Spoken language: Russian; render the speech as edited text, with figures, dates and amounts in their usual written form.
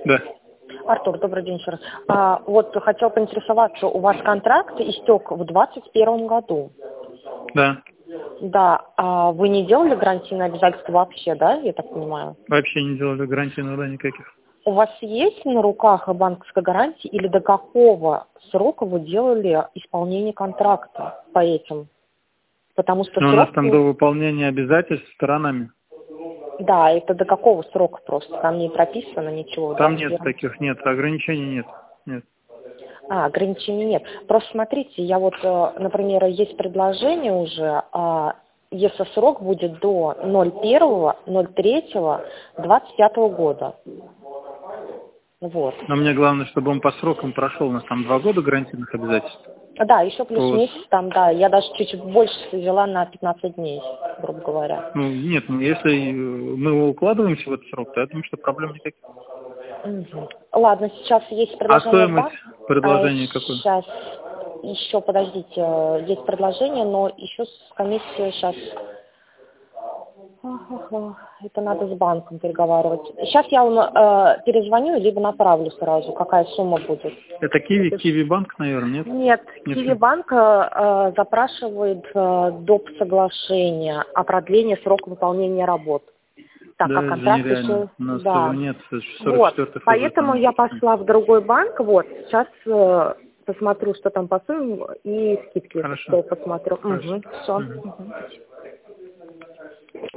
Да. Артур, добрый день еще раз. Вот хотел поинтересоваться, у вас контракт истек в 2021 году? Да. Да. А вы не делали гарантийные обязательства вообще, да, я так понимаю? Вообще не делали гарантийных, да, никаких. У вас есть на руках банковская гарантия или до какого срока вы делали исполнение контракта по этим? Потому что Но у нас срок... там до выполнения обязательств сторонами. Да, это до какого срока просто? Там не прописано ничего. Там нет таких, нет, ограничений нет. Нет. Ограничений нет. Просто смотрите, я вот, например, есть предложение уже, если срок будет до 01.03.25 года. Вот. Но мне главное, чтобы он по срокам прошел. У нас там 2 года гарантийных обязательств. Да, еще плюс Вот. месяц там, да, я даже чуть-чуть больше взяла на 15 дней, грубо говоря. Ну, нет, если мы укладываемся в этот срок, то я думаю, что проблем никаких. Угу. Ладно, сейчас есть А предложение в стоимость банк. предложения какой? Сейчас еще, подождите, есть предложение, но еще с комиссией сейчас... Это надо с банком переговаривать. Сейчас я вам перезвоню, либо направлю сразу, какая сумма будет. Это Киви банк, наверное, нет? Нет, Киви банк запрашивает доп. Соглашение о продлении срока выполнения работ. Так, Да, а это же контракт нереально. еще... У нас Да. тоже нет, Вот, 44-й ФЗ поэтому там. я пошла в другой банк. Вот, сейчас посмотрю, что там по сумме, и скидки, Хорошо. что посмотрю. Хорошо. Угу, все. Мгм. Угу.